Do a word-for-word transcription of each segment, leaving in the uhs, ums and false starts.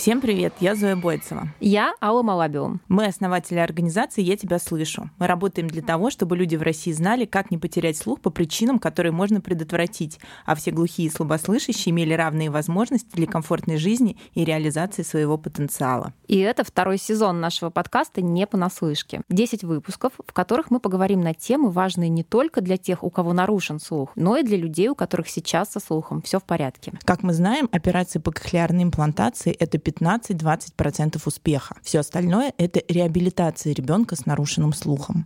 Всем привет, я Зоя Бойцева. Я Алла Малабио. Мы основатели организации «Я тебя слышу». Мы работаем для того, чтобы люди в России знали, как не потерять слух по причинам, которые можно предотвратить, а все глухие и слабослышащие имели равные возможности для комфортной жизни и реализации своего потенциала. И это второй сезон нашего подкаста «Не понаслышке». десять выпусков, в которых мы поговорим на темы, важные не только для тех, у кого нарушен слух, но и для людей, у которых сейчас со слухом все в порядке. Как мы знаем, операции по кохлеарной имплантации — это пятнадцать-двадцать процентов успеха. Все остальное — это реабилитация ребенка с нарушенным слухом.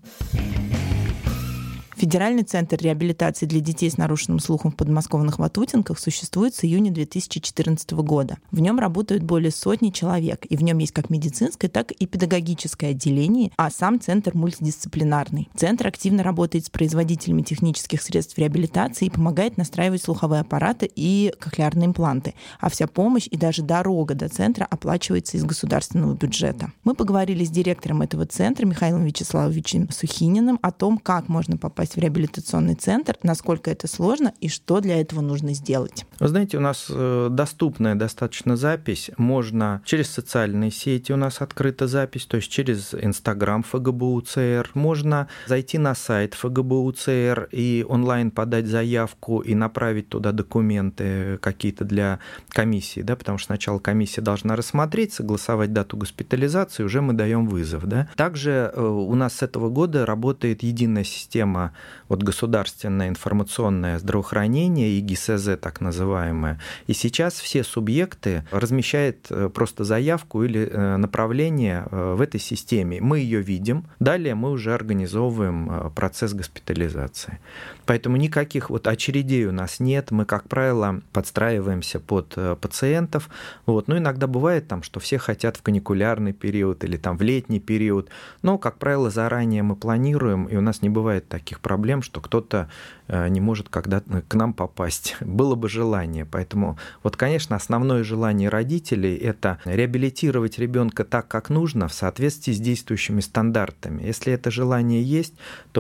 Федеральный центр реабилитации для детей с нарушенным слухом в подмосковных Ватутинках существует с июня две тысячи четырнадцатого года. В нем работают более сотни человек, и в нем есть как медицинское, так и педагогическое отделение, а сам центр мультидисциплинарный. Центр активно работает с производителями технических средств реабилитации и помогает настраивать слуховые аппараты и кохлеарные импланты, а вся помощь и даже дорога до центра оплачивается из государственного бюджета. Мы поговорили с директором этого центра Михаилом Вячеславовичем Сухининым о том, как можно попасть в реабилитационный центр, насколько это сложно и что для этого нужно сделать. Вы знаете, у нас доступная достаточно запись. Можно через социальные сети, у нас открыта запись, то есть через Инстаграм эф гэ бэ у цэ эр. Можно зайти на сайт эф гэ бэ у цэ эр и онлайн подать заявку и направить туда документы какие-то для комиссии, да, потому что сначала комиссия должна рассмотреть, согласовать дату госпитализации, уже мы даем вызов. Да. Также у нас с этого года работает единая система вот государственное информационное здравоохранение, и гэ и эс зэ так называемое. И сейчас все субъекты размещают просто заявку или направление в этой системе. Мы ее видим, далее мы уже организовываем процесс госпитализации. Поэтому никаких вот очередей у нас нет, мы, как правило, подстраиваемся под пациентов. Вот. Ну, иногда бывает, там, что все хотят в каникулярный период или там, в летний период, но, как правило, заранее мы планируем, и у нас не бывает таких проблем, что кто-то не может когда-то к нам попасть. Было бы желание. Поэтому, вот, конечно, основное желание родителей – это реабилитировать ребенка так, как нужно, в соответствии с действующими стандартами. Если это желание есть,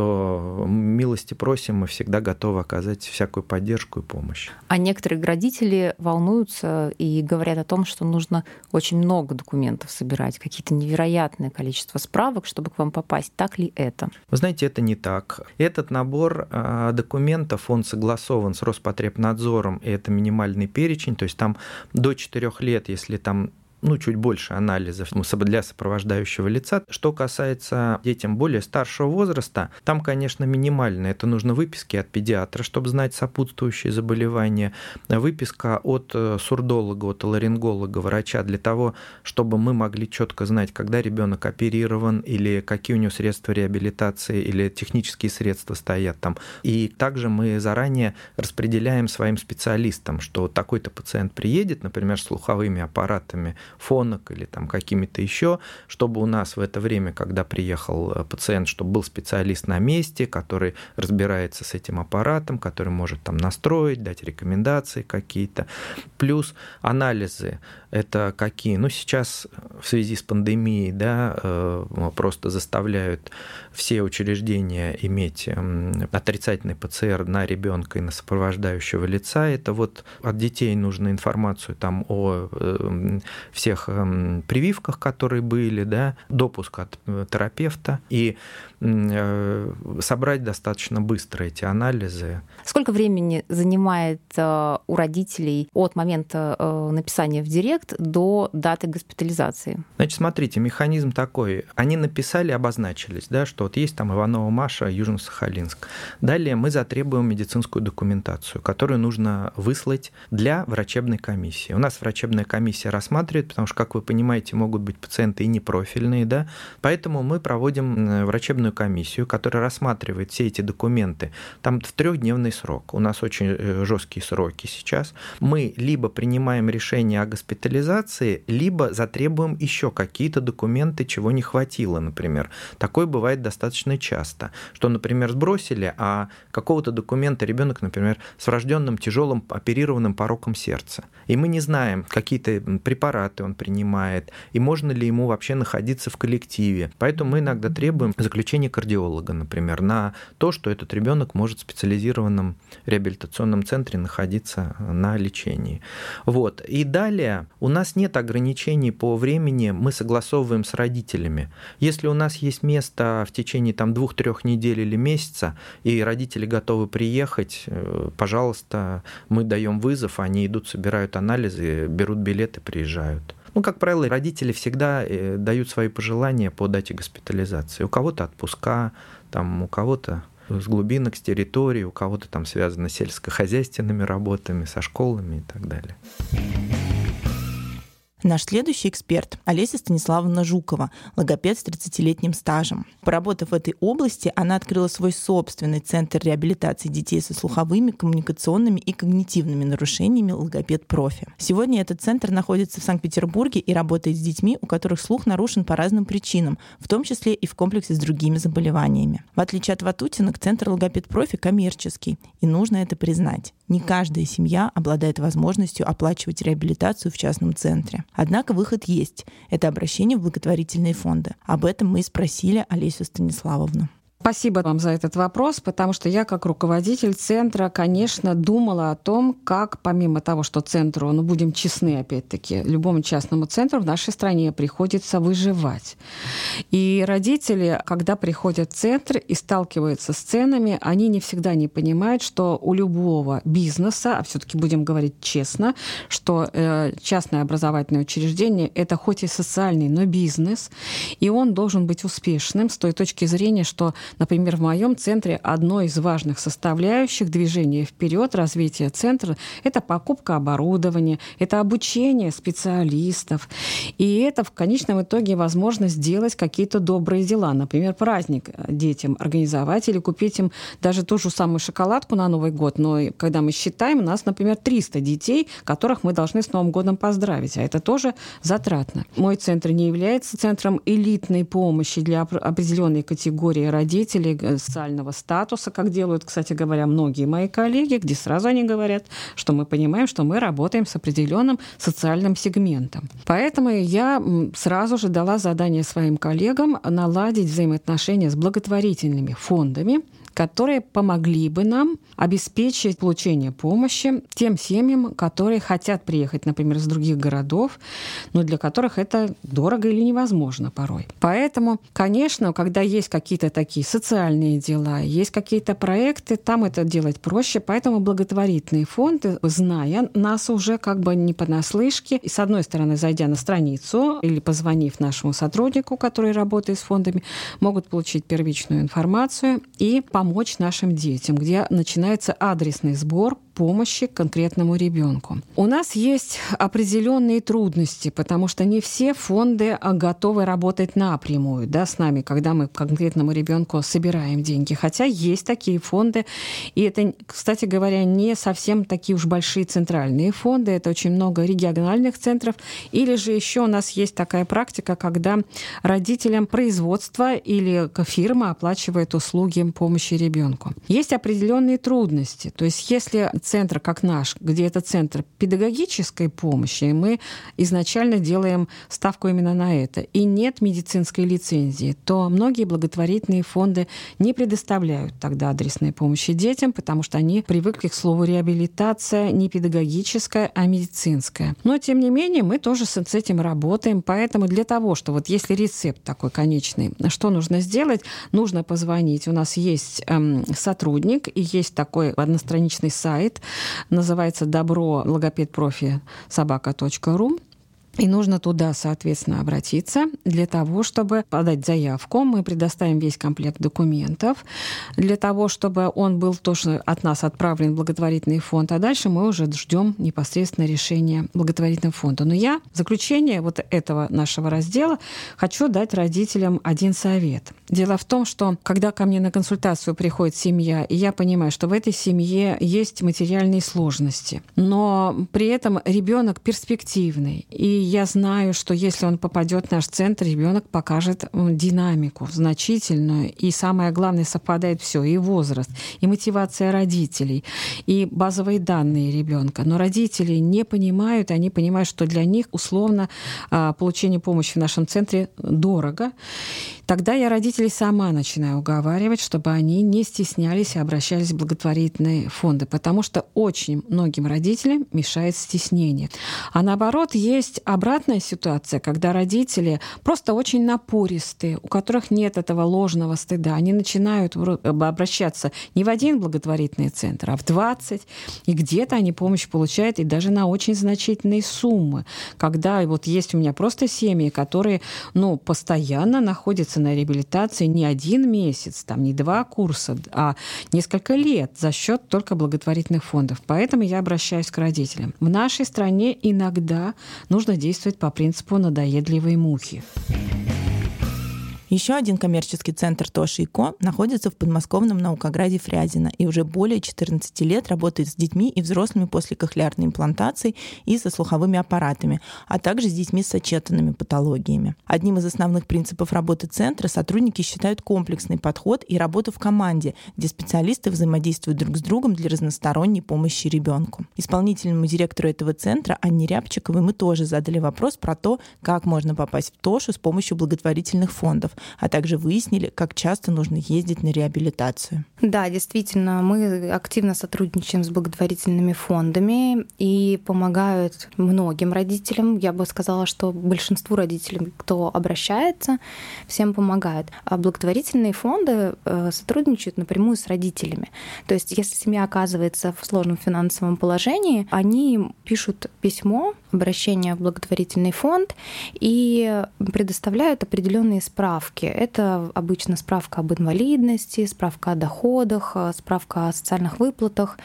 то милости просим, мы всегда готовы оказать всякую поддержку и помощь. А некоторые родители волнуются и говорят о том, что нужно очень много документов собирать, какие-то невероятное количество справок, чтобы к вам попасть. Так ли это? Вы знаете, это не так. Этот набор документов, он согласован с Роспотребнадзором, и это минимальный перечень, то есть там до четырёх лет, если там ну, чуть больше анализов для сопровождающего лица. Что касается детям более старшего возраста, там, конечно, минимально. Это нужно выписки от педиатра, чтобы знать сопутствующие заболевания, выписка от сурдолога, от ларинголога, врача, для того, чтобы мы могли четко знать, когда ребенок оперирован, или какие у него средства реабилитации, или технические средства стоят там. И также мы заранее распределяем своим специалистам, что такой-то пациент приедет, например, с слуховыми аппаратами, фонок или там какими-то еще, чтобы у нас в это время, когда приехал пациент, чтобы был специалист на месте, который разбирается с этим аппаратом, который может там настроить, дать рекомендации какие-то. Плюс анализы. Это какие? Ну, сейчас в связи с пандемией, да, просто заставляют все учреждения иметь отрицательный пэ цэ эр на ребенка и на сопровождающего лица. Это вот от детей нужно информацию там о всех прививках, которые были, да, допуск от терапевта, и собрать достаточно быстро эти анализы. Сколько времени занимает у родителей от момента написания в директ до даты госпитализации? Значит, смотрите, механизм такой. Они написали, обозначились, да, что вот есть там Иванова Маша, Южно-Сахалинск. Далее мы затребуем медицинскую документацию, которую нужно выслать для врачебной комиссии. У нас врачебная комиссия рассматривает, потому что, как вы понимаете, могут быть пациенты и непрофильные, да, поэтому мы проводим врачебную комиссию, которая рассматривает все эти документы. Там в трехдневный срок. У нас очень жесткие сроки сейчас. Мы либо принимаем решение о госпитализации, либо затребуем еще какие-то документы, чего не хватило, например. Такое бывает достаточно часто, что, например, сбросили, а какого-то документа ребенок, например, с врожденным тяжелым оперированным пороком сердца. И мы не знаем, какие-то препараты препараты он принимает, и можно ли ему вообще находиться в коллективе. Поэтому мы иногда требуем заключения кардиолога, например, на то, что этот ребенок может в специализированном реабилитационном центре находиться на лечении. Вот. И далее у нас нет ограничений по времени, мы согласовываем с родителями. Если у нас есть место в течение там, двух-трех недель или месяца, и родители готовы приехать, пожалуйста, мы даем вызов, они идут, собирают анализы, берут билеты, приезжают. Ну, как правило, родители всегда дают свои пожелания по дате госпитализации. У кого-то отпуска, там, у кого-то с глубинок, с территории, у кого-то там связано с сельскохозяйственными работами, со школами и так далее. Наш следующий эксперт – Олеся Станиславовна Жукова, логопед с тридцатилетним стажем. Поработав в этой области, она открыла свой собственный центр реабилитации детей со слуховыми, коммуникационными и когнитивными нарушениями «Логопед Профи». Сегодня этот центр находится в Санкт-Петербурге и работает с детьми, у которых слух нарушен по разным причинам, в том числе и в комплексе с другими заболеваниями. В отличие от ватутинок, центр «Логопед Профи» коммерческий, и нужно это признать. Не каждая семья обладает возможностью оплачивать реабилитацию в частном центре. Однако выход есть. Это обращение в благотворительные фонды. Об этом мы и спросили Олесю Станиславовну. Спасибо вам за этот вопрос, потому что я, как руководитель центра, конечно, думала о том, как, помимо того, что центру, ну, будем честны, опять-таки, любому частному центру в нашей стране приходится выживать. И родители, когда приходят в центр и сталкиваются с ценами, они не всегда не понимают, что у любого бизнеса, а все-таки будем говорить честно, что э, частное образовательное учреждение — это хоть и социальный, но бизнес, и он должен быть успешным с той точки зрения, что, например, в моем центре одной из важных составляющих движения вперед, развития центра — это покупка оборудования, это обучение специалистов. И это в конечном итоге возможность сделать какие-то добрые дела. Например, праздник детям организовать или купить им даже ту же самую шоколадку на Новый год. Но когда мы считаем, у нас, например, триста детей, которых мы должны с Новым годом поздравить. А это тоже затратно. Мой центр не является центром элитной помощи для определенной категории родителей, социального статуса, как делают, кстати говоря, многие мои коллеги, где сразу они говорят, что мы понимаем, что мы работаем с определенным социальным сегментом. Поэтому я сразу же дала задание своим коллегам наладить взаимоотношения с благотворительными фондами, которые помогли бы нам обеспечить получение помощи тем семьям, которые хотят приехать, например, из других городов, но для которых это дорого или невозможно порой. Поэтому, конечно, когда есть какие-то такие социальные дела, есть какие-то проекты, там это делать проще. Поэтому благотворительные фонды, зная нас уже как бы не понаслышке, и с одной стороны, зайдя на страницу или позвонив нашему сотруднику, который работает с фондами, могут получить первичную информацию и помочь помочь нашим детям, где начинается адресный сбор помощи конкретному ребенку. У нас есть определенные трудности, потому что не все фонды готовы работать напрямую, да, с нами, когда мы конкретному ребенку собираем деньги. Хотя есть такие фонды, и это, кстати говоря, не совсем такие уж большие центральные фонды, это очень много региональных центров. Или же еще у нас есть такая практика, когда родителям производства или фирма оплачивает услуги помощи ребенку. Есть определенные трудности. То есть если центр, как наш, где это центр педагогической помощи, мы изначально делаем ставку именно на это, и нет медицинской лицензии, то многие благотворительные фонды не предоставляют тогда адресной помощи детям, потому что они привыкли к слову реабилитация не педагогическая, а медицинская. Но, тем не менее, мы тоже с этим работаем, поэтому для того, что вот если рецепт такой конечный, что нужно сделать? Нужно позвонить. У нас есть эм, сотрудник, и есть такой одностраничный сайт, называется добро логопед профи собака точка ру. И нужно туда, соответственно, обратиться для того, чтобы подать заявку. Мы предоставим весь комплект документов для того, чтобы он был тоже от нас отправлен в благотворительный фонд. А дальше мы уже ждем непосредственно решения благотворительного фонда. Но я в заключение вот этого нашего раздела хочу дать родителям один совет. Дело в том, что когда ко мне на консультацию приходит семья, и я понимаю, что в этой семье есть материальные сложности, но при этом ребенок перспективный, и я знаю, что если он попадет в наш центр, ребенок покажет динамику значительную. И самое главное, совпадает все: и возраст, и мотивация родителей, и базовые данные ребенка. Но родители не понимают, они понимают, что для них условно получение помощи в нашем центре дорого. Тогда я родителей сама начинаю уговаривать, чтобы они не стеснялись и обращались в благотворительные фонды, потому что очень многим родителям мешает стеснение. А наоборот, есть обратная ситуация, когда родители просто очень напористые, у которых нет этого ложного стыда. Они начинают обращаться не в один благотворительный центр, а в двадцать, и где-то они помощь получают, и даже на очень значительные суммы. Когда вот есть у меня просто семьи, которые ну, постоянно находятся на реабилитации не один месяц, там, не два курса, а несколько лет за счет только благотворительных фондов. Поэтому я обращаюсь к родителям. В нашей стране иногда нужно действовать по принципу надоедливой мухи. Еще один коммерческий центр «Тоша и Ко» находится в подмосковном наукограде Фрязино и уже более четырнадцати лет работает с детьми и взрослыми после кохлеарной имплантации и со слуховыми аппаратами, а также с детьми с сочетанными патологиями. Одним из основных принципов работы центра сотрудники считают комплексный подход и работу в команде, где специалисты взаимодействуют друг с другом для разносторонней помощи ребенку. Исполнительному директору этого центра Анне Рябчиковой мы тоже задали вопрос про то, как можно попасть в Тошу с помощью благотворительных фондов, а также выяснили, как часто нужно ездить на реабилитацию. Да, действительно, мы активно сотрудничаем с благотворительными фондами и помогают многим родителям. Я бы сказала, что большинству родителей, кто обращается, всем помогают. А благотворительные фонды сотрудничают напрямую с родителями. То есть, если семья оказывается в сложном финансовом положении, они пишут письмо, обращение в благотворительный фонд и предоставляют определенные справки. Это обычно справка об инвалидности, справка о доходах, справка о социальных выплатах.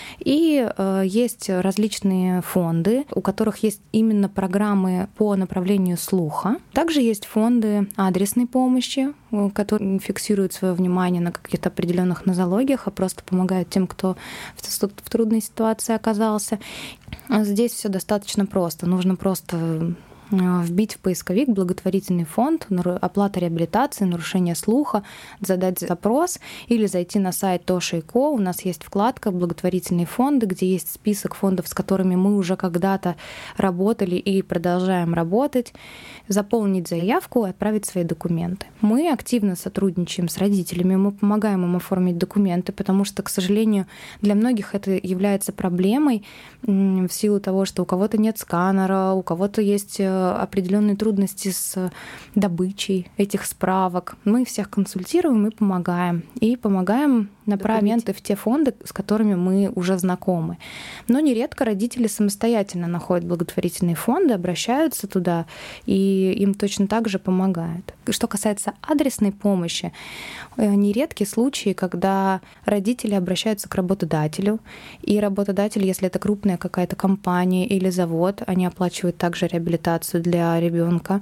И есть различные фонды, у которых есть именно программы по направлению слуха. Также есть фонды адресной помощи, которые фиксируют свое внимание на каких-то определенных нозологиях, а просто помогают тем, кто в трудной ситуации оказался. Здесь все достаточно просто. Нужно просто вбить в поисковик благотворительный фонд, оплата реабилитации, нарушение слуха, задать запрос или зайти на сайт Тоша и Ко. У нас есть вкладка «Благотворительные фонды», где есть список фондов, с которыми мы уже когда-то работали и продолжаем работать, заполнить заявку и отправить свои документы. Мы активно сотрудничаем с родителями, мы помогаем им оформить документы, потому что, к сожалению, для многих это является проблемой в силу того, что у кого-то нет сканера, у кого-то есть определенные трудности с добычей этих справок. Мы всех консультируем и помогаем. И помогаем направить в те фонды, с которыми мы уже знакомы. Но нередко родители самостоятельно находят благотворительные фонды, обращаются туда, и им точно так же помогают. Что касается адресной помощи, нередки случаи, когда родители обращаются к работодателю, и работодатель, если это крупная какая-то компания или завод, они оплачивают также реабилитацию для ребенка.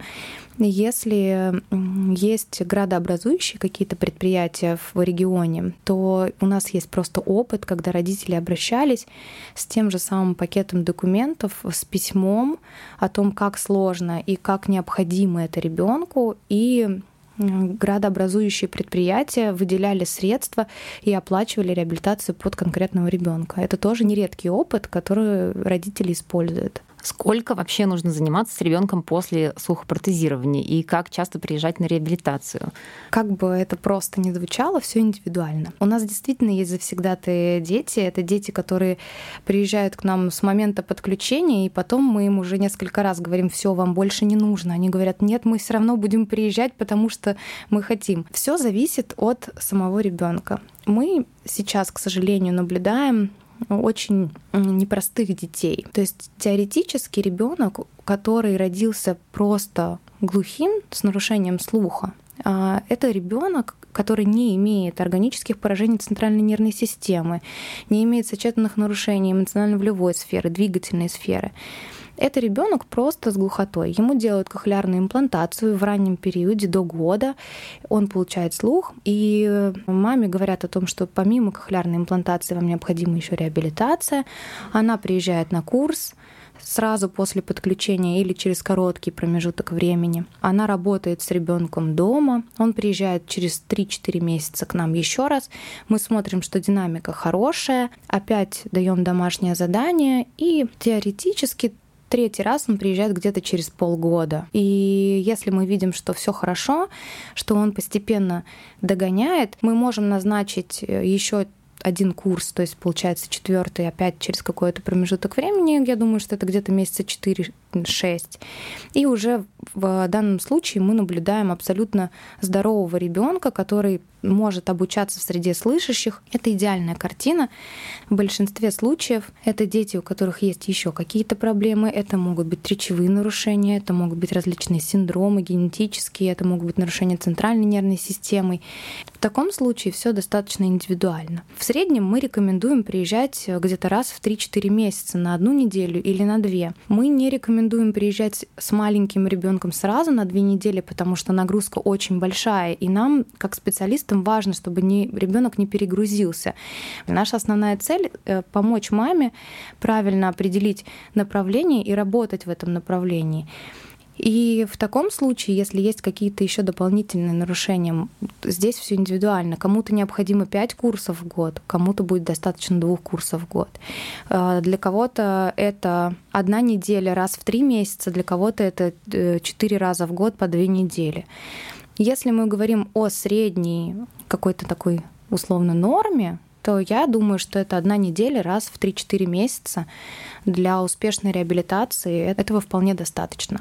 Если есть градообразующие какие-то предприятия в регионе, то у нас есть просто опыт, когда родители обращались с тем же самым пакетом документов, с письмом о том, как сложно и как необходимо это ребенку, и градообразующие предприятия выделяли средства и оплачивали реабилитацию под конкретного ребенка. Это тоже нередкий опыт, который родители используют. Сколько вообще нужно заниматься с ребенком после слухопротезирования и как часто приезжать на реабилитацию? Как бы это просто ни звучало, все индивидуально. У нас действительно есть завсегдатые дети. Это дети, которые приезжают к нам с момента подключения, и потом мы им уже несколько раз говорим: все, вам больше не нужно. Они говорят: нет, мы все равно будем приезжать, потому что мы хотим. Все зависит от самого ребенка. Мы сейчас, к сожалению, наблюдаем очень непростых детей. То есть теоретически ребенок, который родился просто глухим, с нарушением слуха, это ребенок, который не имеет органических поражений центральной нервной системы, не имеет сочетанных нарушений эмоционально-волевой сферы, двигательной сферы. Это ребенок просто с глухотой. Ему делают кохлеарную имплантацию в раннем периоде, до года. Он получает слух, и маме говорят о том, что помимо кохлеарной имплантации вам необходима еще реабилитация. Она приезжает на курс, сразу после подключения или через короткий промежуток времени. Она работает с ребенком дома, он приезжает через три-четыре месяца к нам еще раз, мы смотрим, что динамика хорошая, опять даем домашнее задание, и теоретически третий раз он приезжает где-то через полгода. И если мы видим, что все хорошо, что он постепенно догоняет, мы можем назначить еще один курс, то есть получается четвертый опять через какой-то промежуток времени, я думаю, что это где-то месяца четыре-шесть. И уже в данном случае мы наблюдаем абсолютно здорового ребенка, который может обучаться в среде слышащих. Это идеальная картина. В большинстве случаев это дети, у которых есть еще какие-то проблемы. Это могут быть речевые нарушения, это могут быть различные синдромы генетические, это могут быть нарушения центральной нервной системы. В таком случае все достаточно индивидуально. В среднем мы рекомендуем приезжать где-то раз в три-четыре месяца на одну неделю или на две. Мы не рекомендуем приезжать с маленьким ребенком сразу на две недели, потому что нагрузка очень большая, и нам, как специалистам, важно, чтобы не, ребенок не перегрузился. Наша основная цель — помочь маме правильно определить направление и работать в этом направлении. И в таком случае, если есть какие-то еще дополнительные нарушения, здесь все индивидуально. Кому-то необходимо пять курсов в год, кому-то будет достаточно двух курсов в год. Для кого-то это одна неделя раз в три месяца, для кого-то это четыре раза в год по две недели. Если мы говорим о средней какой-то такой условно норме, то я думаю, что это одна неделя раз в три-четыре месяца для успешной реабилитации. Этого вполне достаточно.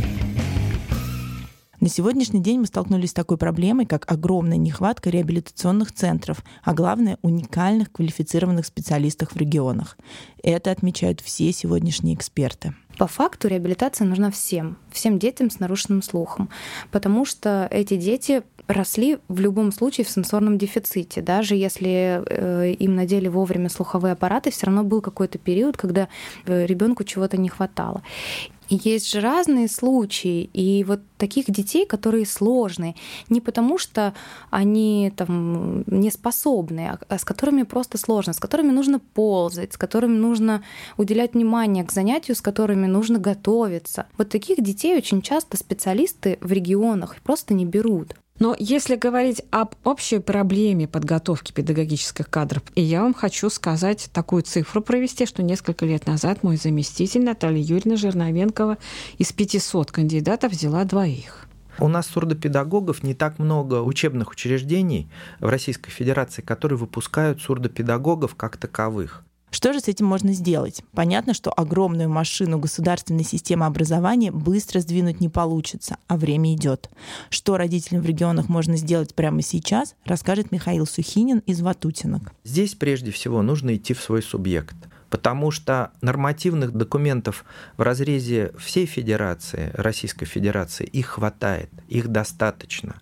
На сегодняшний день мы столкнулись с такой проблемой, как огромная нехватка реабилитационных центров, а главное — уникальных квалифицированных специалистов в регионах. Это отмечают все сегодняшние эксперты. По факту реабилитация нужна всем, всем детям с нарушенным слухом, потому что эти дети росли в любом случае в сенсорном дефиците. Даже если э, им надели вовремя слуховые аппараты, все равно был какой-то период, когда э, ребенку чего-то не хватало. И есть же разные случаи, и вот таких детей, которые сложные, не потому что они там не способны, а с которыми просто сложно, с которыми нужно ползать, с которыми нужно уделять внимание к занятию, с которыми нужно готовиться. Вот таких детей очень часто специалисты в регионах просто не берут. Но если говорить об общей проблеме подготовки педагогических кадров, и я вам хочу сказать такую цифру провести, что несколько лет назад мой заместитель Наталья Юрьевна Жерновенкова из пятисот кандидатов взяла двоих. У нас сурдопедагогов не так много учебных учреждений в Российской Федерации, которые выпускают сурдопедагогов как таковых. Что же с этим можно сделать? Понятно, что огромную машину государственной системы образования быстро сдвинуть не получится, а время идет. Что родителям в регионах можно сделать прямо сейчас, расскажет Михаил Сухинин из Ватутинок. Здесь прежде всего нужно идти в свой субъект, потому что нормативных документов в разрезе всей Федерации, Российской Федерации, их хватает, их достаточно.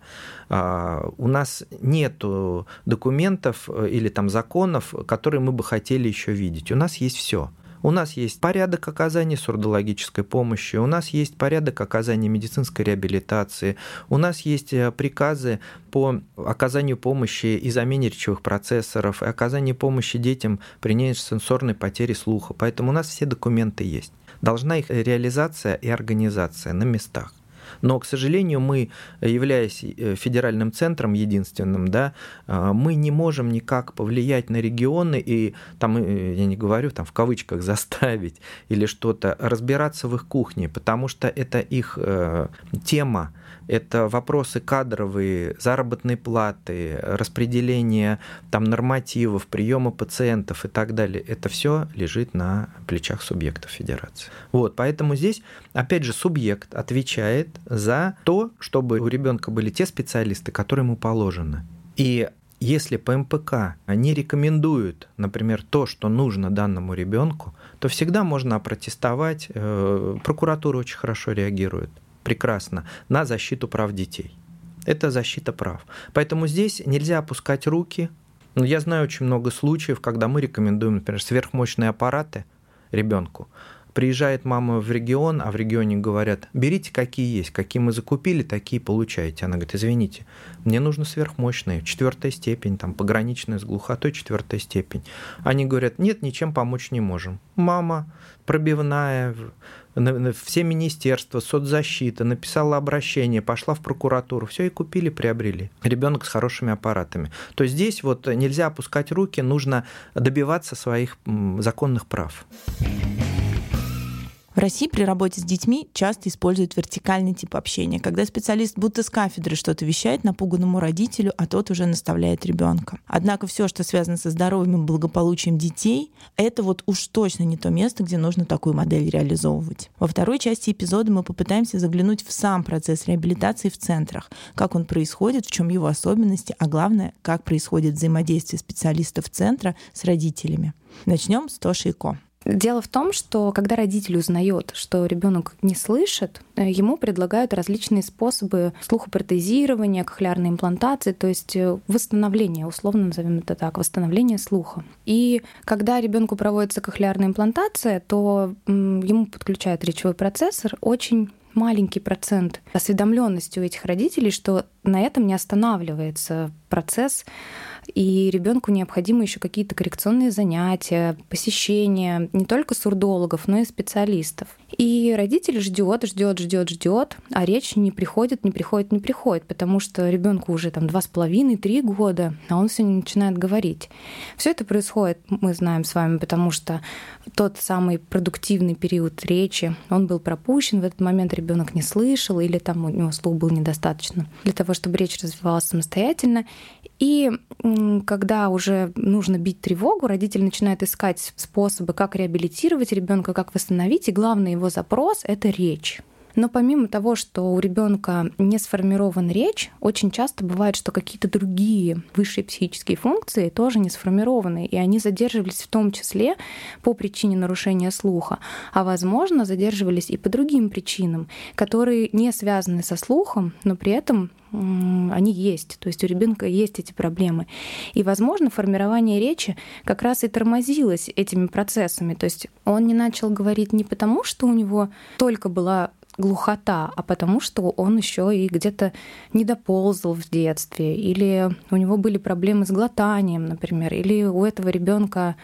У нас нет документов или там законов, которые мы бы хотели еще видеть. У нас есть все. У нас есть порядок оказания сурдологической помощи, у нас есть порядок оказания медицинской реабилитации, у нас есть приказы по оказанию помощи и замене речевых процессоров, и оказанию помощи детям при нейросенсорной потере слуха. Поэтому у нас все документы есть. Должна их реализация и организация на местах. Но, к сожалению, мы, являясь федеральным центром единственным, да, мы не можем никак повлиять на регионы и, там, я не говорю, там, в кавычках заставить или что-то, разбираться в их кухне, потому что это их э, тема. Это вопросы кадровые, заработной платы, распределение там, нормативов, приема пациентов и так далее. Это все лежит на плечах субъектов федерации. Вот, поэтому здесь, опять же, субъект отвечает за то, чтобы у ребенка были те специалисты, которые ему положены. И если по эм пэ ка не рекомендуют, например, то, что нужно данному ребенку, то всегда можно опротестовать. Прокуратура очень хорошо реагирует. Прекрасно, на защиту прав детей. Это защита прав. Поэтому здесь нельзя опускать руки. Я знаю очень много случаев, когда мы рекомендуем, например, сверхмощные аппараты ребенку, Приезжает мама в регион, а в регионе говорят: берите какие есть, какие мы закупили, такие получаете. Она говорит: извините, мне нужно сверхмощные, четвертая степень, там, пограничная с глухотой, четвертая степень. Они говорят: нет, ничем помочь не можем. Мама пробивная, все министерства, соцзащита, написала обращение, пошла в прокуратуру, все и купили, приобрели. Ребенок с хорошими аппаратами. То есть здесь вот нельзя опускать руки, нужно добиваться своих законных прав. В России при работе с детьми часто используют вертикальный тип общения, когда специалист будто с кафедры что-то вещает напуганному родителю, а тот уже наставляет ребенка. Однако все, что связано со здоровьем и благополучием детей, это вот уж точно не то место, где нужно такую модель реализовывать. Во второй части эпизода мы попытаемся заглянуть в сам процесс реабилитации в центрах, как он происходит, в чем его особенности, а главное, как происходит взаимодействие специалистов центра с родителями. Начнем с Тоши и Ко. Дело в том, что когда родитель узнает, что ребенок не слышит, ему предлагают различные способы слухопротезирования, кохлеарной имплантации, то есть восстановления, условно назовем это так, восстановления слуха. И когда ребенку проводится кохлеарная имплантация, то ему подключают речевой процессор. Очень маленький процент осведомленности у этих родителей, что на этом не останавливается процесс, и ребенку необходимы еще какие-то коррекционные занятия, посещения не только сурдологов, но и специалистов. И родитель ждет, ждет, ждет, ждет, а речь не приходит, не приходит, не приходит, потому что ребенку уже там два с половиной, три года, а он все не начинает говорить. Все это происходит, мы знаем с вами, потому что тот самый продуктивный период речи, он был пропущен, в этот момент ребенок не слышал, или там у него слух был недостаточно для того, чтобы речь развивалась самостоятельно. И когда уже нужно бить тревогу, родитель начинает искать способы, как реабилитировать ребенка, как восстановить, и главный его запрос — это речь. Но помимо того, что у ребенка не сформирована речь, очень часто бывает, что какие-то другие высшие психические функции тоже не сформированы, и они задерживались в том числе по причине нарушения слуха, а возможно, задерживались и по другим причинам, которые не связаны со слухом, но при этом они есть, то есть у ребенка есть эти проблемы. И, возможно, формирование речи как раз и тормозилось этими процессами. То есть он не начал говорить не потому, что у него только была глухота, а потому что он еще и где-то недоползал в детстве, или у него были проблемы с глотанием, например, или у этого ребенка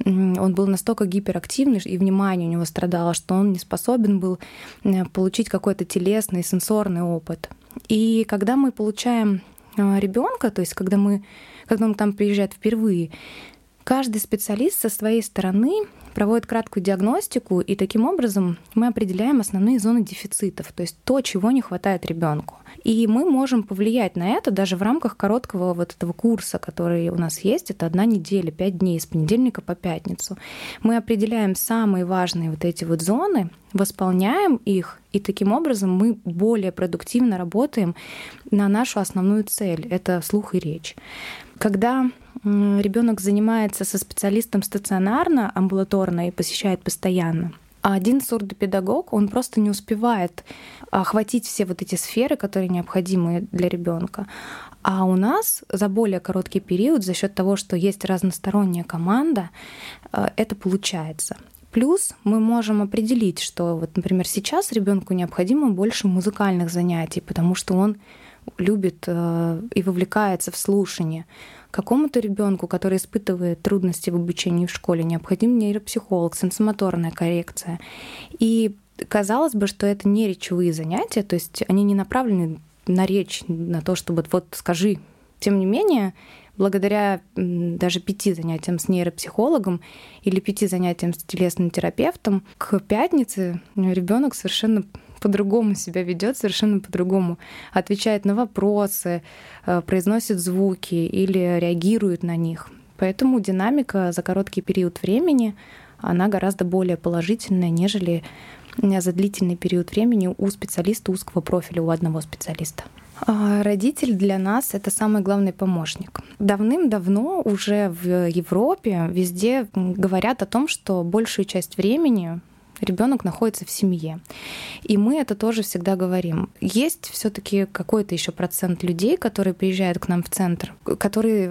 он был настолько гиперактивный, и внимание у него страдало, что он не способен был получить какой-то телесный, сенсорный опыт. И когда мы получаем ребенка, то есть когда мы, когда он там приезжает впервые, каждый специалист со своей стороны проводит краткую диагностику, и таким образом мы определяем основные зоны дефицитов, то есть то, чего не хватает ребенку. И мы можем повлиять на это даже в рамках короткого вот этого курса, который у нас есть. Это одна неделя, пять дней, с понедельника по пятницу. Мы определяем самые важные вот эти вот зоны, восполняем их, и таким образом мы более продуктивно работаем на нашу основную цель — это слух и речь. Когда ребенок занимается со специалистом стационарно, амбулаторно и посещает постоянно, а один сурдопедагог, он просто не успевает охватить все вот эти сферы, которые необходимы для ребенка. А у нас за более короткий период, за счет того, что есть разносторонняя команда, это получается. Плюс мы можем определить, что, вот, например, сейчас ребенку необходимо больше музыкальных занятий, потому что он любит и вовлекается в слушание. Какому-то ребенку, который испытывает трудности в обучении в школе, необходим нейропсихолог, сенсомоторная коррекция. И казалось бы, что это не речевые занятия, то есть они не направлены на речь, на то, чтобы вот скажи. Тем не менее, благодаря даже пяти занятиям с нейропсихологом или пяти занятиям с телесным терапевтом, к пятнице ребенок совершенно по-другому себя ведет, совершенно по-другому отвечает на вопросы, произносит звуки или реагирует на них. Поэтому динамика за короткий период времени, она гораздо более положительная, нежели за длительный период времени у специалиста узкого профиля, у одного специалиста. А родитель для нас — это самый главный помощник. Давным-давно уже в Европе везде говорят о том, что большую часть времени ребенок находится в семье. И мы это тоже всегда говорим. Есть все-таки какой-то еще процент людей, которые приезжают к нам в центр, которые,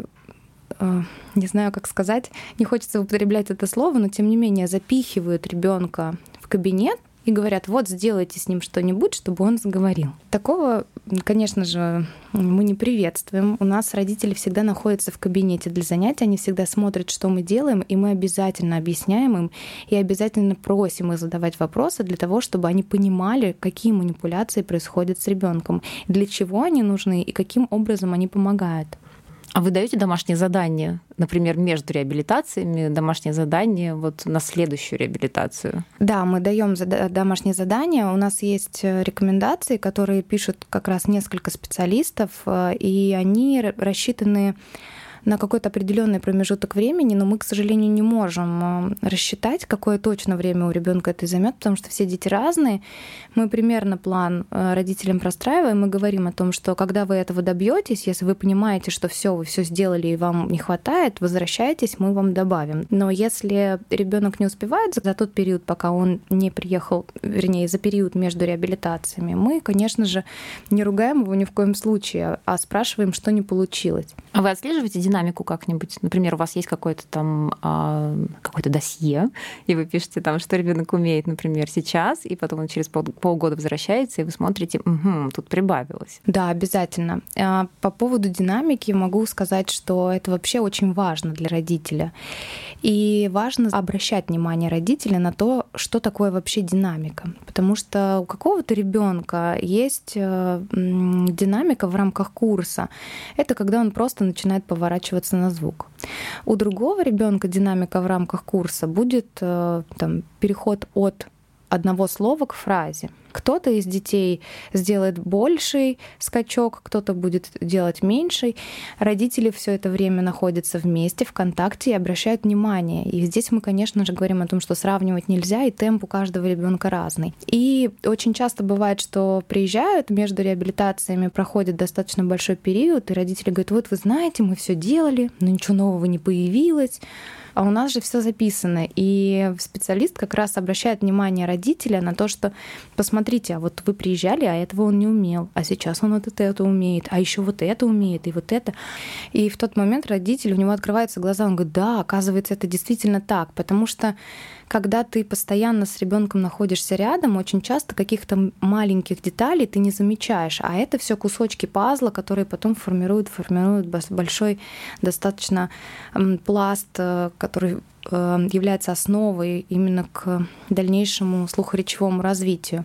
э, не знаю, как сказать, не хочется употреблять это слово, но тем не менее запихивают ребенка в в кабинет и говорят, вот сделайте с ним что-нибудь, чтобы он заговорил. Такого, конечно же, мы не приветствуем. У нас родители всегда находятся в кабинете для занятий, они всегда смотрят, что мы делаем, и мы обязательно объясняем им и обязательно просим их задавать вопросы для того, чтобы они понимали, какие манипуляции происходят с ребенком, для чего они нужны и каким образом они помогают. А вы даете домашние задания, например, между реабилитациями, домашние задания вот на следующую реабилитацию? Да, мы даем домашние задания. У нас есть рекомендации, которые пишут как раз несколько специалистов, и они рассчитаны на какой-то определенный промежуток времени, но мы, к сожалению, не можем рассчитать, какое точно время у ребенка это займет, потому что все дети разные. Мы примерно план родителям простраиваем и говорим о том, что когда вы этого добьетесь, если вы понимаете, что все, вы все сделали и вам не хватает, возвращайтесь, мы вам добавим. Но если ребенок не успевает за тот период, пока он не приехал, вернее, за период между реабилитациями, мы, конечно же, не ругаем его ни в коем случае, а спрашиваем, что не получилось. А вы отслеживаете динамику как-нибудь? Например, у вас есть какое-то там а, какое-то досье, и вы пишете там, что ребенок умеет, например, сейчас, и потом он через пол, полгода возвращается, и вы смотрите, угу, тут прибавилось. Да, обязательно. По поводу динамики могу сказать, что это вообще очень важно для родителя. И важно обращать внимание родителя на то, что такое вообще динамика. Потому что у какого-то ребенка есть динамика в рамках курса. Это когда он просто начинает поворачиваться на звук. У другого ребенка динамика в рамках курса будет там, переход от одного слова к фразе. Кто-то из детей сделает больший скачок, кто-то будет делать меньший. Родители все это время находятся вместе, в контакте и обращают внимание. И здесь мы, конечно же, говорим о том, что сравнивать нельзя, и темп у каждого ребенка разный. И очень часто бывает, что приезжают между реабилитациями, проходит достаточно большой период, и родители говорят, вот вы знаете, мы все делали, но ничего нового не появилось. А у нас же все записано. И специалист как раз обращает внимание родителя на то, что посмотрите, а вот вы приезжали, а этого он не умел, а сейчас он вот это умеет, а еще вот это умеет, и вот это. И в тот момент родитель, у него открываются глаза, он говорит, да, оказывается, это действительно так, потому что когда ты постоянно с ребенком находишься рядом, очень часто каких-то маленьких деталей ты не замечаешь, а это все кусочки пазла, которые потом формируют, формируют большой достаточно пласт, который является основой именно к дальнейшему слухоречевому развитию.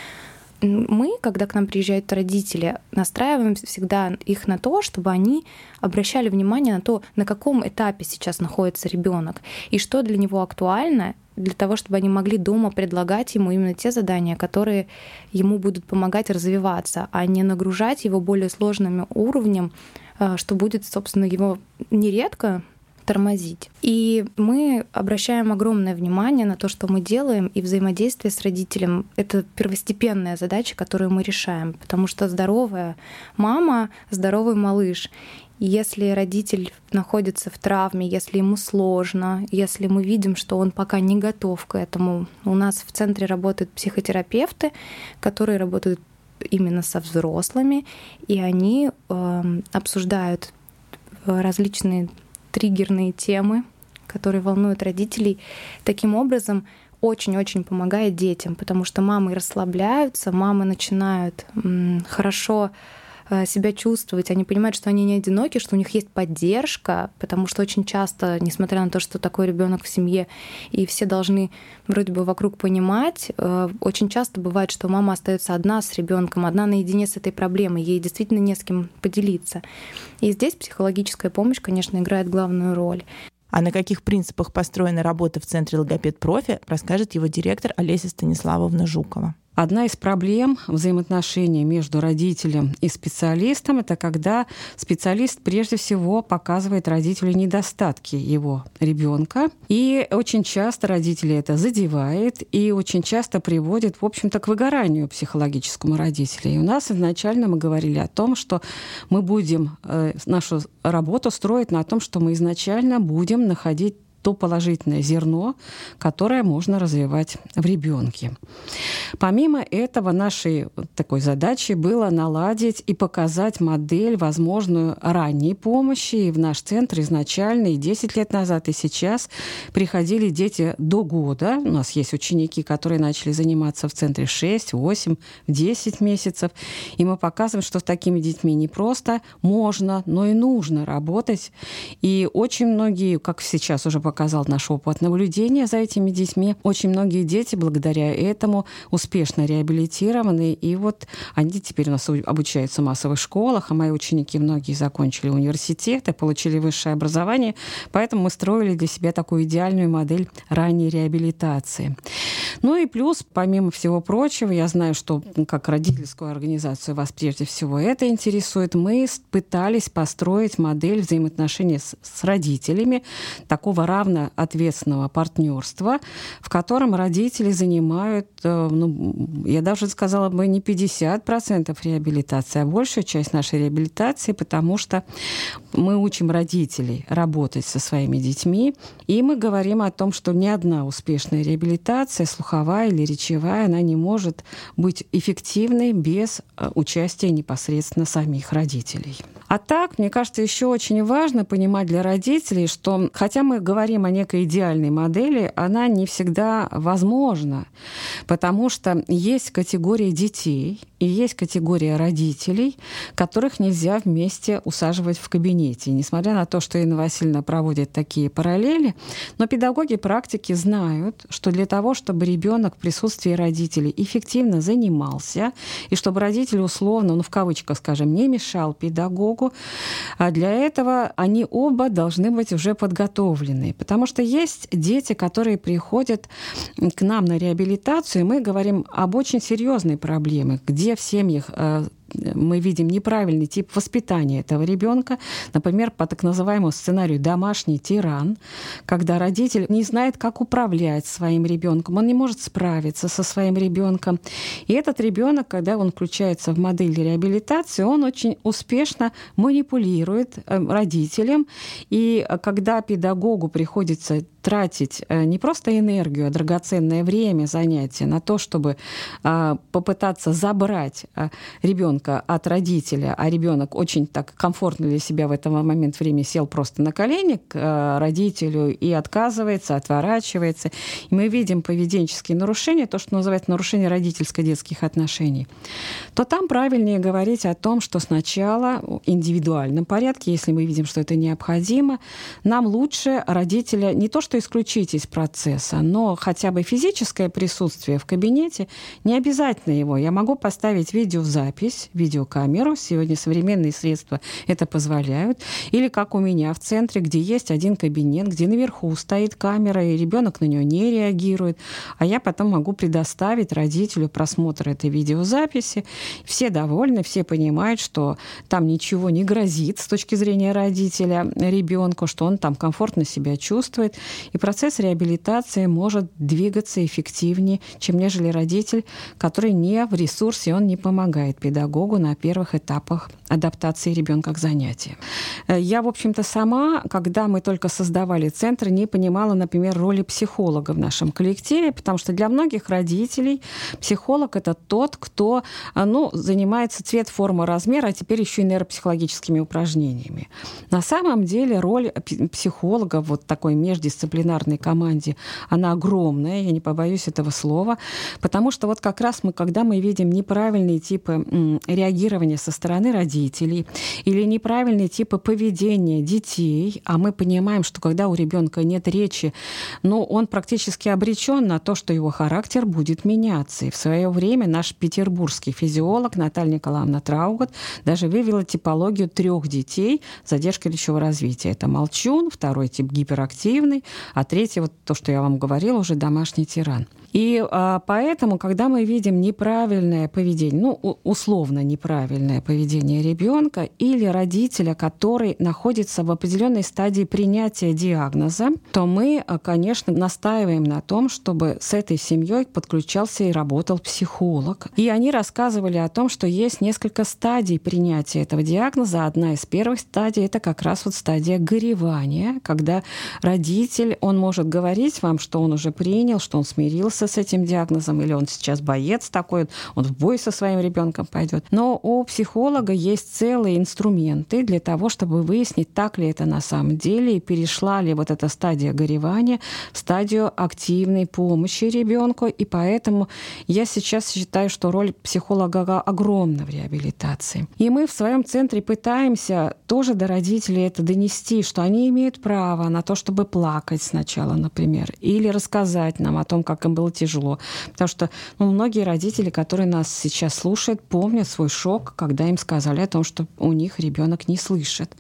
Мы, когда к нам приезжают родители, настраиваем всегда их на то, чтобы они обращали внимание на то, на каком этапе сейчас находится ребенок и что для него актуально, для того, чтобы они могли дома предлагать ему именно те задания, которые ему будут помогать развиваться, а не нагружать его более сложным уровнем, что будет, собственно, его нередко тормозить. И мы обращаем огромное внимание на то, что мы делаем, и взаимодействие с родителем — это первостепенная задача, которую мы решаем, потому что здоровая мама — здоровый малыш. И если родитель находится в травме, если ему сложно, если мы видим, что он пока не готов к этому, у нас в центре работают психотерапевты, которые работают именно со взрослыми, и они э, обсуждают различные триггерные темы, которые волнуют родителей. Таким образом, очень-очень помогает детям, потому что мамы расслабляются, мамы начинают м, хорошо себя чувствовать, они понимают, что они не одиноки, что у них есть поддержка, потому что очень часто, несмотря на то, что такой ребенок в семье, и все должны вроде бы вокруг понимать, очень часто бывает, что мама остается одна с ребенком, одна наедине с этой проблемой, ей действительно не с кем поделиться. И здесь психологическая помощь, конечно, играет главную роль. А на каких принципах построена работа в Центре «Логопед-профи», расскажет его директор Олеся Станиславовна Жукова. Одна из проблем взаимоотношений между родителем и специалистом — это когда специалист прежде всего показывает родителю недостатки его ребенка, и очень часто родители это задевает и очень часто приводит, в общем-то, к выгоранию психологическому родителя. И у нас изначально мы говорили о том, что мы будем э, нашу работу строить на том, что мы изначально будем находить то положительное зерно, которое можно развивать в ребенке. Помимо этого, нашей такой задачей было наладить и показать модель возможную ранней помощи. И в наш центр изначально и десять лет назад, и сейчас приходили дети до года. У нас есть ученики, которые начали заниматься в центре шесть, восемь, десять месяцев. И мы показываем, что с такими детьми не просто можно, но и нужно работать. И очень многие, как сейчас уже показал наш опыт наблюдения за этими детьми, очень многие дети благодаря этому успешно реабилитированы. И вот они теперь у нас обучаются в массовых школах, а мои ученики многие закончили университеты, получили высшее образование. Поэтому мы строили для себя такую идеальную модель ранней реабилитации. Ну и плюс, помимо всего прочего, я знаю, что как родительскую организацию вас прежде всего это интересует, мы пытались построить модель взаимоотношений с, с родителями, такого равноответственного партнерства, в котором родители занимают, ну, я даже сказала бы, не пятьдесят процентов реабилитации, а большую часть нашей реабилитации, потому что мы учим родителей работать со своими детьми, и мы говорим о том, что ни одна успешная реабилитация, слуховая или речевая, она не может быть эффективной без участия непосредственно самих родителей. А так, мне кажется, еще очень важно понимать для родителей, что хотя мы говорим о некой идеальной модели, она не всегда возможна, потому что есть категория детей и есть категория родителей, которых нельзя вместе усаживать в кабинете. И несмотря на то, что Инна Васильевна проводит такие параллели, но педагоги практики знают, что для того, чтобы ребенок в присутствии родителей эффективно занимался, и чтобы родитель условно, ну в кавычках скажем, не мешал педагогу, а для этого они оба должны быть уже подготовлены. Потому что есть дети, которые приходят к нам на реабилитацию, и мы говорим об очень серьезной проблеме, где в семьях мы видим неправильный тип воспитания этого ребенка, например, по так называемому сценарию «домашний тиран», когда родитель не знает, как управлять своим ребенком, он не может справиться со своим ребенком. И этот ребенок, когда он включается в модель реабилитации, он очень успешно манипулирует родителем. И когда педагогу приходится тратить не просто энергию, а драгоценное время занятия на то, чтобы попытаться забрать ребенка от родителя, а ребенок очень так комфортно для себя в этот момент времени сел просто на колени к родителю и отказывается, отворачивается. И мы видим поведенческие нарушения, то, что называется нарушение родительско-детских отношений, то там правильнее говорить о том, что сначала в индивидуальном порядке, если мы видим, что это необходимо, нам лучше родителя не то, что исключить из процесса, но хотя бы физическое присутствие в кабинете, не обязательно его. Я могу поставить видеозапись, видеокамеру, сегодня современные средства это позволяют, или как у меня в центре, где есть один кабинет, где наверху стоит камера, и ребенок на нее не реагирует, а я потом могу предоставить родителю просмотр этой видеозаписи. Все довольны, все понимают, что там ничего не грозит с точки зрения родителя ребенку, что он там комфортно себя чувствует, и процесс реабилитации может двигаться эффективнее, чем нежели родитель, который не в ресурсе, он не помогает педагогу на первых этапах адаптации ребенка к занятиям. Я, в общем-то, сама, когда мы только создавали центр, не понимала, например, роли психолога в нашем коллективе, потому что для многих родителей психолог — это тот, кто, ну, занимается цвет, форма, размер, а теперь еще и нейропсихологическими упражнениями. На самом деле роль психолога в вот такой междисциплинарной команде, она огромная, я не побоюсь этого слова, потому что вот как раз мы, когда мы видим неправильные типы реагирования со стороны родителей или неправильные типы поведения детей, а мы понимаем, что когда у ребенка нет речи, ну, он практически обречен на то, что его характер будет меняться. И в свое время наш петербургский физиолог Наталья Николаевна Траугот даже вывела типологию трех детей с задержкой речевого развития. Это молчун, второй тип гиперактивный, а третий, вот то, что я вам говорила, уже домашний тиран. И а, поэтому, когда мы видим неправильное поведение, ну, условно неправильное поведение ребенка или родителя, который находится в определенной стадии принятия диагноза, то мы, конечно, настаиваем на том, чтобы с этой семьей подключался и работал психолог. И они рассказывали о том, что есть несколько стадий принятия этого диагноза. Одна из первых стадий — это как раз вот стадия горевания, когда родитель, он может говорить вам, что он уже принял, что он смирился с этим диагнозом, или он сейчас боец такой, он в бой со своим ребенком пойдет. Но у психолога есть целые инструменты для того, чтобы выяснить, так ли это на самом деле, и перешла ли вот эта стадия горевания в стадию активной помощи ребенку. И поэтому я сейчас считаю, что роль психолога огромна в реабилитации. И мы в своем центре пытаемся тоже до родителей это донести, что они имеют право на то, чтобы плакать сначала, например, или рассказать нам о том, как им было тяжело. Потому что ну, многие родители, которые нас сейчас слушают, помнят свой шок, когда им сказали о том, что у них ребенок не слышит.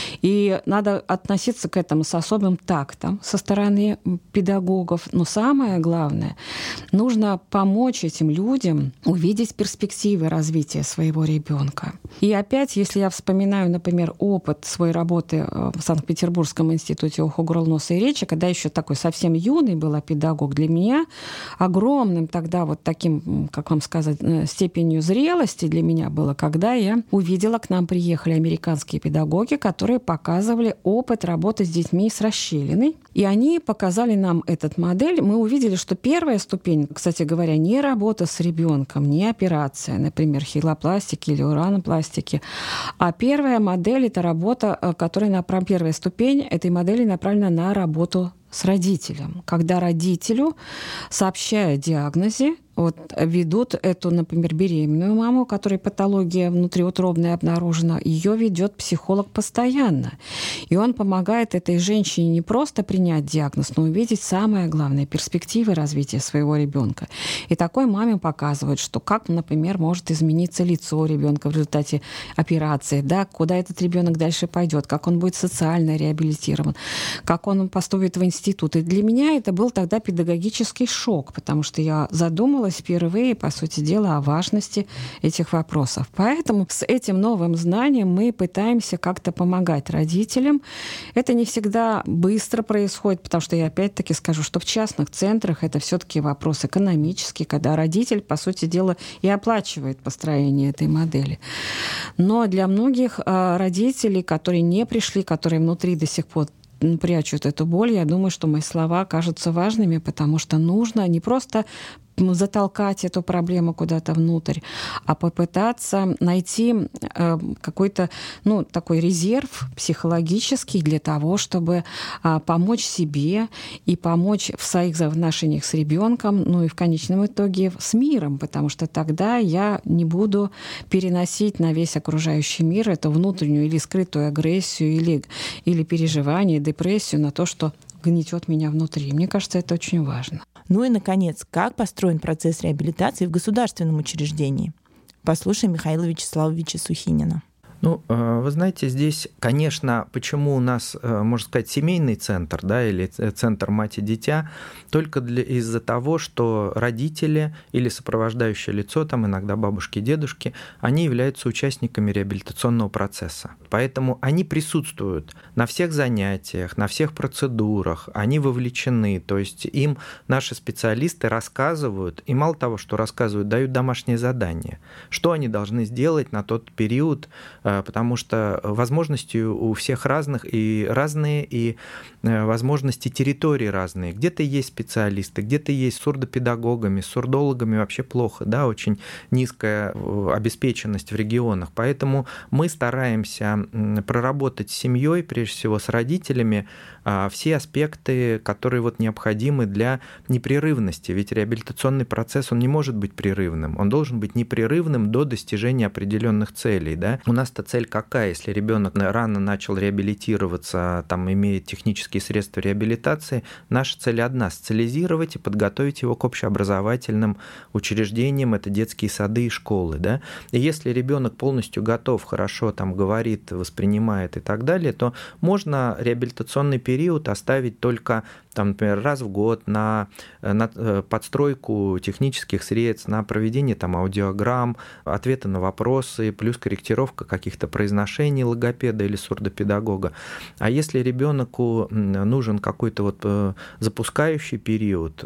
И надо относиться к этому с особым тактом со стороны педагогов. Но самое главное, нужно помочь этим людям увидеть перспективы развития своего ребенка. И опять, если я вспоминаю, например, опыт своей работы в Санкт-Петербургском институте ухо, горла, носа и речи, когда еще такой совсем юный была педагог, для меня огромным тогда вот таким, как вам сказать, степенью зрелости для меня было, когда я увидела, к нам приехали американские педагоги, которые показывали опыт работы с детьми с расщелиной. И они показали нам эту модель. Мы увидели, что первая ступень, кстати говоря, не работа с ребенком, не операция, например, хилопластики или уранопластики, а первая модель — это работа, которая направлена, первая ступень этой модели направлена на работу с родителем. Когда родителю, сообщая о диагнозе, вот, ведут эту, например, беременную маму, у которой патология внутриутробная обнаружена, ее ведет психолог постоянно. И он помогает этой женщине не просто принять диагноз, но увидеть самое главное — перспективы развития своего ребенка. И такой маме показывают, что как, например, может измениться лицо ребенка в результате операции, да, куда этот ребенок дальше пойдет, как он будет социально реабилитирован, как он поступит в институт. И для меня это был тогда педагогический шок, потому что я задумалась впервые, по сути дела, о важности этих вопросов. Поэтому с этим новым знанием мы пытаемся как-то помогать родителям. Это не всегда быстро происходит, потому что я опять-таки скажу, что в частных центрах это все-таки вопрос экономический, когда родитель, по сути дела, и оплачивает построение этой модели. Но для многих родителей, которые не пришли, которые внутри до сих пор прячут эту боль, я думаю, что мои слова кажутся важными, потому что нужно не просто затолкать эту проблему куда-то внутрь, а попытаться найти э, какой-то, ну, такой резерв психологический для того, чтобы э, помочь себе и помочь в своих взаимоотношениях с ребенком, ну и в конечном итоге с миром, потому что тогда я не буду переносить на весь окружающий мир эту внутреннюю или скрытую агрессию, или, или переживание, депрессию на то, что гнетет меня внутри. Мне кажется, это очень важно. Ну и, наконец, как построен процесс реабилитации в государственном учреждении? Послушаем Михаила Вячеславовича Сухинина. Ну, вы знаете, здесь, конечно, почему у нас, можно сказать, семейный центр, да, или центр мать и дитя, только для, из-за того, что родители или сопровождающее лицо, там иногда бабушки и дедушки, они являются участниками реабилитационного процесса. Поэтому они присутствуют на всех занятиях, на всех процедурах, они вовлечены, то есть им наши специалисты рассказывают, и мало того, что рассказывают, дают домашнее задание, что они должны сделать на тот период, потому что возможности у всех разных и разные, и возможности территории разные. Где-то есть специалисты, где-то есть с сурдопедагогами, с сурдологами вообще плохо, да, очень низкая обеспеченность в регионах. Поэтому мы стараемся проработать с семьей, прежде всего с родителями, все аспекты, которые вот необходимы для непрерывности. Ведь реабилитационный процесс, он не может быть прерывным, он должен быть непрерывным до достижения определенных целей. Да? У нас-то цель какая? Если ребенок рано начал реабилитироваться, там имеет технические средства реабилитации, наша цель одна — социализировать и подготовить его к общеобразовательным учреждениям, это детские сады и школы. Да? И если ребенок полностью готов, хорошо там говорит, воспринимает и так далее, то можно реабилитационный период оставить только там, например, раз в год на, на подстройку технических средств, на проведение там, аудиограмм, ответы на вопросы, плюс корректировка каких-то произношений логопеда или сурдопедагога. А если ребенку нужен какой-то вот запускающий период,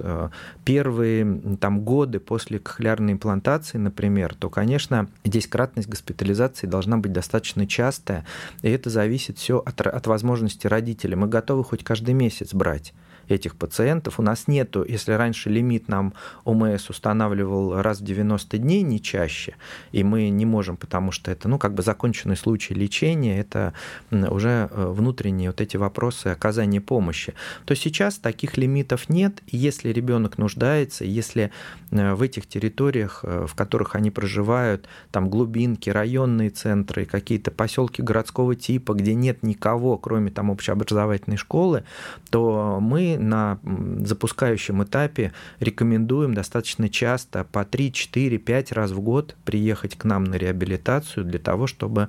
первые там, годы после кохлеарной имплантации, например, то, конечно, здесь кратность госпитализации должна быть достаточно частая, и это зависит все от, от возможности родителей. Мы готовы хоть каждый месяц брать этих пациентов. У нас нету, если раньше лимит нам ОМС устанавливал раз в девяносто дней, не чаще, и мы не можем, потому что это, ну, как бы законченный случай лечения, это уже внутренние вот эти вопросы оказания помощи, то сейчас таких лимитов нет, и если ребенок нуждается, если в этих территориях, в которых они проживают, там глубинки, районные центры, какие-то поселки городского типа, где нет никого, кроме там общеобразовательной школы, то мы на запускающем этапе рекомендуем достаточно часто по три, четыре, пять раз в год приехать к нам на реабилитацию для того, чтобы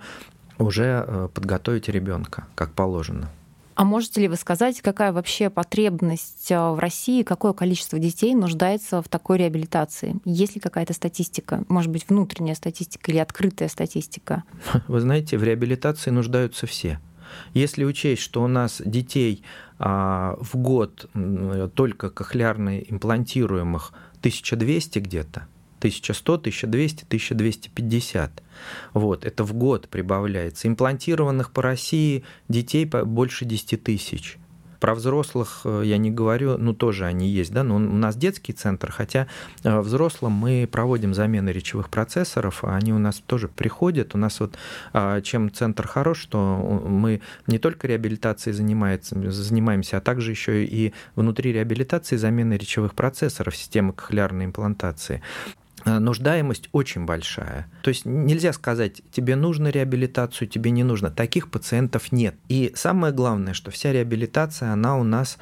уже подготовить ребенка как положено. А можете ли вы сказать, какая вообще потребность в России, какое количество детей нуждается в такой реабилитации? Есть ли какая-то статистика? Может быть, внутренняя статистика или открытая статистика? Вы знаете, в реабилитации нуждаются все. Если учесть, что у нас детей а, в год только кохлеарно имплантируемых тысяча двести где-то, тысяча сто, тысяча двести, тысяча двести пятьдесят. Вот, это в год прибавляется. Имплантированных по России детей больше десять тысяч. Про взрослых я не говорю, ну тоже они есть, да, но у нас детский центр, хотя взрослым мы проводим замены речевых процессоров, они у нас тоже приходят. У нас вот чем центр хорош, что мы не только реабилитацией занимаемся, а также еще и внутри реабилитации замены речевых процессоров системы кохлеарной имплантации. Нуждаемость очень большая. То есть нельзя сказать, тебе нужно реабилитацию, тебе не нужно. Таких пациентов нет. И самое главное, что вся реабилитация, она у нас,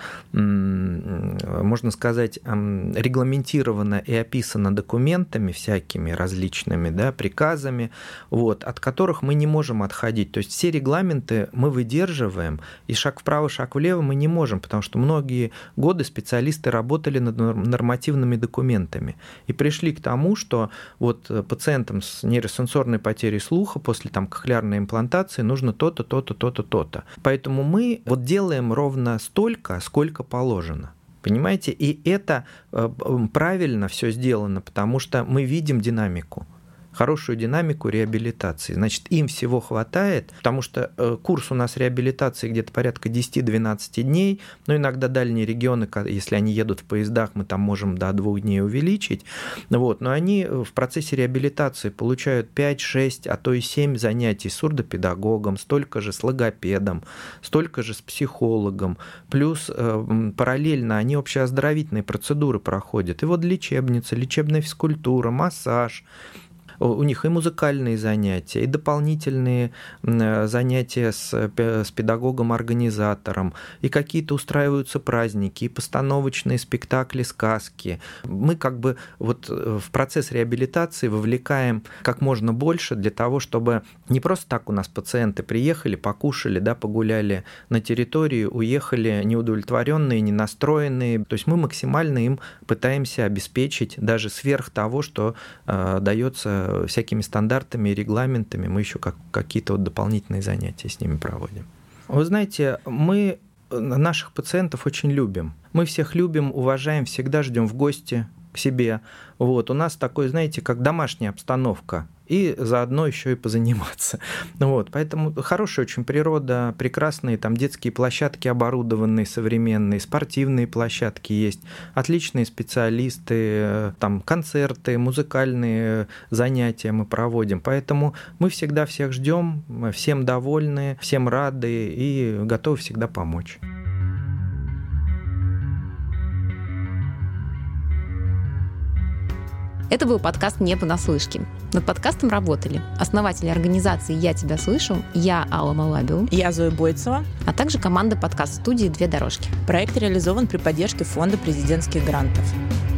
можно сказать, регламентирована и описана документами всякими различными, да, приказами, вот, от которых мы не можем отходить. То есть все регламенты мы выдерживаем, и шаг вправо, шаг влево мы не можем, потому что многие годы специалисты работали над нормативными документами и пришли к тому, что вот пациентам с нейросенсорной потерей слуха после там, кохлеарной имплантации нужно то-то, то-то, то-то, то-то. Поэтому мы вот делаем ровно столько, сколько положено. Понимаете? И это правильно все сделано, потому что мы видим динамику. Хорошую динамику реабилитации. Значит, им всего хватает, потому что курс у нас реабилитации где-то порядка десять-двенадцать дней, но иногда дальние регионы, если они едут в поездах, мы там можем до двух дней увеличить, вот, но они в процессе реабилитации получают пять-шесть, а то и семь занятий с сурдопедагогом, столько же с логопедом, столько же с психологом, плюс параллельно они общеоздоровительные процедуры проходят, и вот лечебница, лечебная физкультура, массаж. У них и музыкальные занятия, и дополнительные занятия с, с педагогом-организатором, и какие-то устраиваются праздники, и постановочные спектакли, сказки. Мы как бы вот в процесс реабилитации вовлекаем как можно больше для того, чтобы не просто так у нас пациенты приехали, покушали, да, погуляли на территории, уехали неудовлетворенные, ненастроенные. То есть мы максимально им пытаемся обеспечить даже сверх того, что э, дается всякими стандартами и регламентами, мы еще как, какие-то вот дополнительные занятия с ними проводим. Вы знаете, мы наших пациентов очень любим. Мы всех любим, уважаем, всегда ждем в гости к себе. Вот. У нас такой, знаете, как домашняя обстановка. И заодно еще и позаниматься. Вот. Поэтому хорошая очень природа, прекрасные там детские площадки оборудованные, современные, спортивные площадки есть, отличные специалисты, там концерты, музыкальные занятия мы проводим. Поэтому мы всегда всех ждем, всем довольны, всем рады и готовы всегда помочь. Это был подкаст «Не понаслышке». Над подкастом работали основатели организации «Я тебя слышу», я Алла Малабиу, я Зоя Бойцева, а также команда подкаст-студии «Две дорожки». Проект реализован при поддержке Фонда президентских грантов.